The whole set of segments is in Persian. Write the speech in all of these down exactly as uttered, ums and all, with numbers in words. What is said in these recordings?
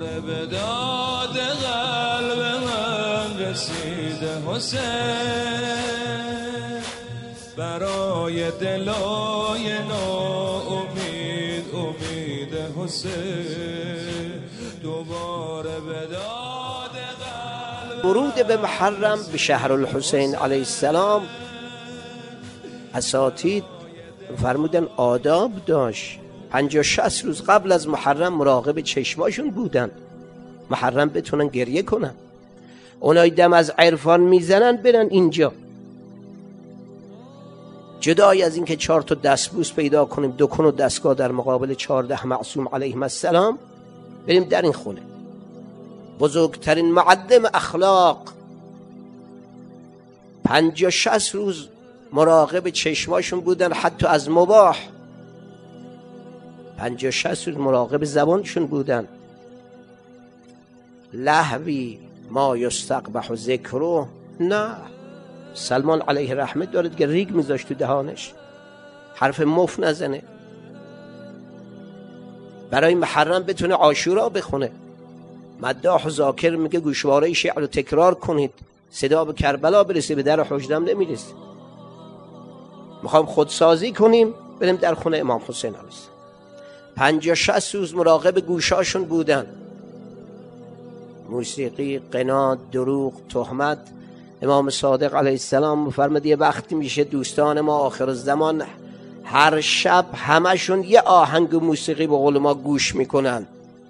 به داد قلب من رسیده حسین، برای دلای ناامید امید حسین، دوباره به داد قلب. ورود به محرم به شهر الحسین علیه السلام اساتید فرمودن آداب داشت. پنجاه شصت روز قبل از محرم مراقب چشماشون بودن، محرم بتونن گریه کنن. اونای دم از عرفان میزنن برن اینجا. جدای از این که چهار تا دستبوس پیدا کنیم، دکون و دستگاه در مقابل چهارده معصوم علیهم السلام، بریم در این خونه. بزرگترین معلم اخلاق پنجاه شصت روز مراقب چشماشون بودن، حتی از مباح. پنجاه شصت روز مراقب زبانشون بودن. لهوی ما یستقبح ذکره، نه. سلمان علیه رحمت دارد که ریگ میذاشت تو دهانش، حرف مف نزنه. برای محرم بتونه عاشورا بخونه. مداح و ذاکر میگه گوشواره شعر رو تکرار کنید، صدا به کربلا برسه، به در حجرم نمیرسه. میخوام خودسازی کنیم، بریم در خونه امام حسین علیه السلام. پنجاه شصت روز مراقب گوشاشون بودن. موسیقی، قنات، دروغ، تهمت. امام صادق علیه السلام فرمود یه وقتی میشه دوستان ما آخر الزمان هر شب همشون یه آهنگ موسیقی به قول ما گوش میکنن.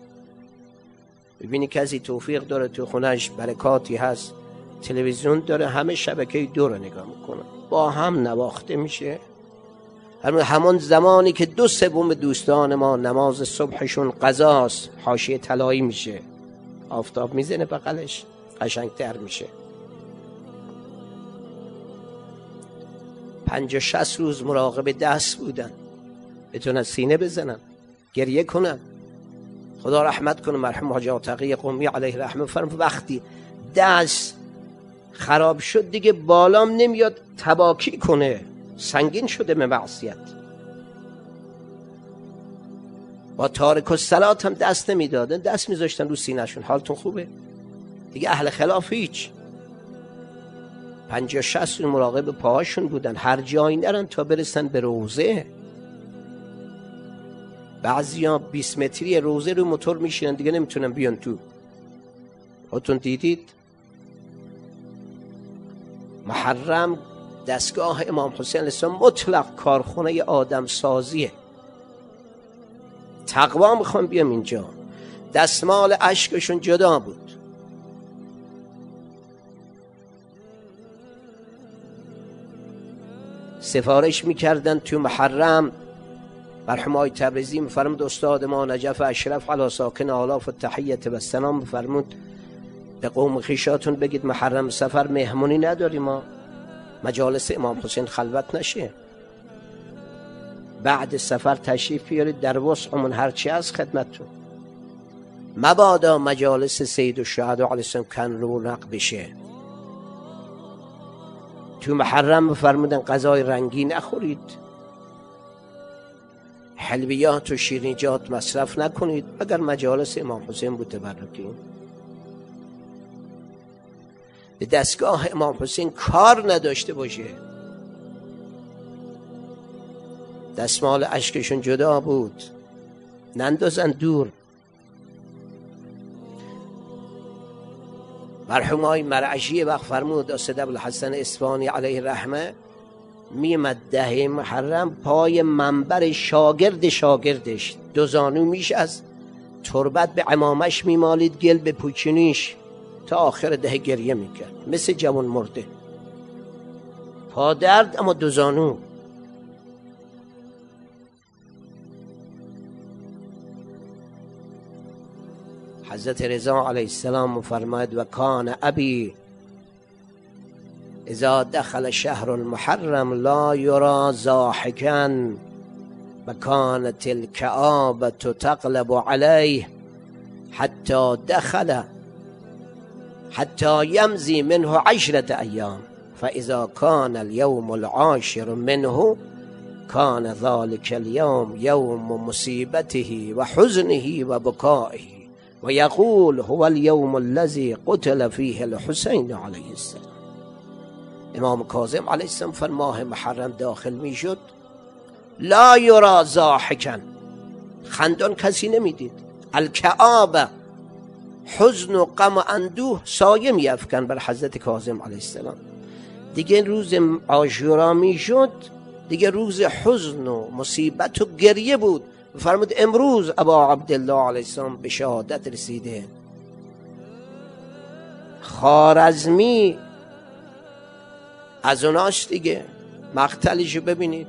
ببینی کسی توفیق داره تو خونش برکاتی هست، تلویزیون داره، همه شبکه دو رو نگاه میکنن، با هم نواخته میشه. همون زمانی که دو سوم دوستان ما نماز صبحشون قضاست، حاشیه طلایی میشه، آفتاب میزنه بغلش، قشنگتر میشه. پنجاه شصت روز مراقب دست بودن، بتونن سینه بزنن، گریه کنن. خدا رحمت کنه مرحوم حاجی تقی قمی علیه رحمه فرمود وقتی دست خراب شد دیگه بالام نمیاد تباکی کنه، سنگین شده به معصیت. با تارک الصلات هم دست نمیدادن، دست میذاشتن رو سینه‌شون. حالتون خوبه دیگه؟ اهل خلاف هیچ. پنجاه شصت مراقب پاهاشون بودن، هر جایی نرن تا برسن به روزه. بعضیا بیست متری روزه رو موتور میشینن دیگه نمیتونن بیان تو. خودتون دیدید محرم دستگاه امام حسین علیه السلام مطلق کارخونه آدم سازیه. تقوا میخوام بیام اینجا. دستمال اشکشون جدا بود. سفارش میکردن تو محرم. مرحوم آقای تبریزی میفرمود استاد ما نجف اشرف علی ساکن آلاف التحیت و السلام میفرمود به قوم خویشاتون بگید محرم سفر مهمونی نداریم، ما مجالس امام حسین خلوت نشه، بعد سفر تشریف بیارید در وسعمون هرچی از خدمتتون، مبادا مجالس سید الشهدا علیه السلام کن رونق بشه. تو محرم فرمودن غذای رنگی نخورید، حلویات و شیرینیجات مصرف نکنید اگر مجالس امام حسین بود تبرکی. به دستگاه امام حسین کار نداشته باشه. دستمال اشکشون جدا بود، نندازن دور. مرحوم های مرعشی وقت فرمود اسد ابوالحسن اصفهانی علیه رحمه میمد ده محرم پای منبر شاگرد شاگردش دو زانو میش از تربت به عمامش میمالید، گل به پوچینیش، تا آخر ده گریه میکرد مثل جوان مرده، پا درد اما دو زانو. حضرت رضا علیه السلام فرماید و کان ابی اذا دخل شهر المحرم لا یرا ضاحکا و کانت الکآبة تقلب علیه حتی دخل حتی یمضی منه عشرة ایام فاذا کان اليوم العاشر منه کان ذلك اليوم یوم مصیبته و حزنه و بکائه و یقول هو اليوم الذي قتل فیه الحسین علیه السلام. امام کاظم علیه السلام فر ماه محرم داخل می شد، لا یرا ضاحکا، خندان کسی نمیدید، الکآبه، حزن و غم و اندوه سایه می افکن بر حضرت کاظم علیه السلام. دیگه روز عاشورا می شد، دیگه روز حزن و مصیبت و گریه بود. فرمود امروز ابا عبدالله علیه السلام به شهادت رسیده. خوارزمی از اوناست دیگه، مقتلشو ببینید.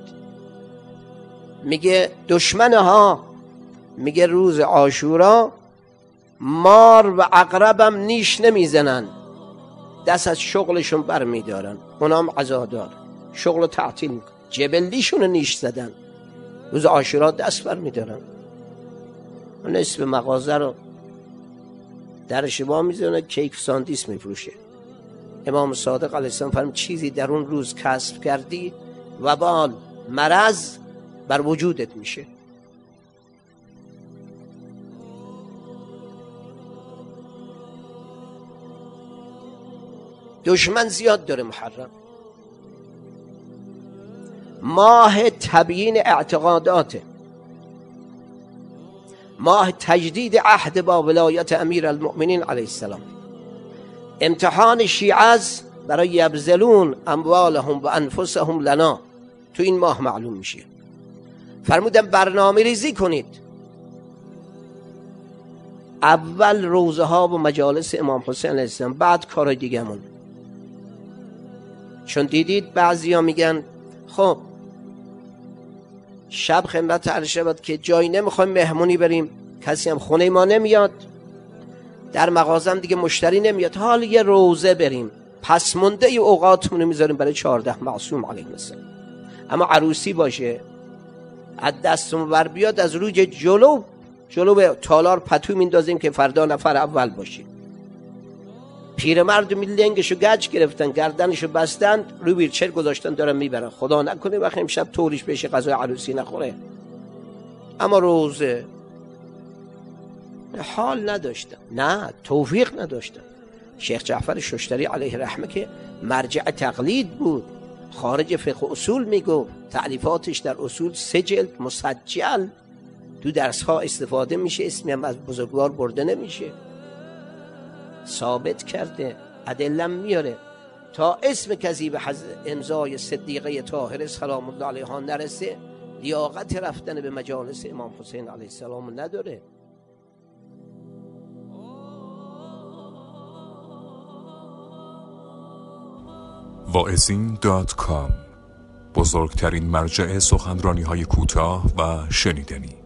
میگه دشمنه ها، میگه روز عاشورا مار و عقربم نیش نمیزنن، دست از شغلشون بر میدارن، اونام عزادار شغل تعطیل میکن. جبلیشون نیش زدن، روز عاشورا دست بر میدارن، نصف مغازه رو در شبا میزنه، کیک ساندیس میفروشه. امام صادق علیه السلام فرمود چیزی در اون روز کسب کردی وبال مرض بر وجودت میشه. دشمن زیاد داره محرم، ماه تبیین اعتقاداته، ماه تجدید عهد با ولایت امیر المؤمنین علیه السلام. امتحان شیعه از برای یبذلون اموالهم و انفسهم لنا تو این ماه معلوم میشه. فرمودن برنامه ریزی کنید، اول روزه ها و مجالس امام حسین علیه السلام، بعد کارهای دیگه‌مون. چون دیدید بعضیا میگن خب شب خدمت عرشه بود که جایی نمیخوایم مهمونی بریم، کسی هم خونه ما نمیاد، در مغازم دیگه مشتری نمیاد، حال یه روزه بریم، پس مونده ی اوقاتمون رو میذاریم برای چهارده معصوم علیه السلام. اما عروسی باشه از دستمون بر بیاد، از روی جلو جلو به تالار پتو میندازیم که فردا نفر اول باشیم. پیرمرد لنگشو گچ گرفتن، گردنشو بستن، روی ویلچر گذاشتن دارن میبرن. خدا نکنه وقتی امشب طوریش بشه غذای عروسی نخوره. اما روزه حال نداشتن، نه توفیق نداشتن. شیخ جعفر ششتری علیه رحمه که مرجع تقلید بود، خارج فقه اصول میگفت، تألیفاتش در اصول سه جلد مسجل تو درس ها استفاده میشه، اسمی هم از بزرگوار برده نمیشه. ثابت کرده، ادله میاره، تا اسم کسی به امضای صدیقه طاهره سلام الله علیها نرسه لیاقت رفتن به مجالس امام حسین علیه السلام نداره. واعظین دات کام، بزرگترین مرجع سخنرانی های کوتاه و شنیدنی.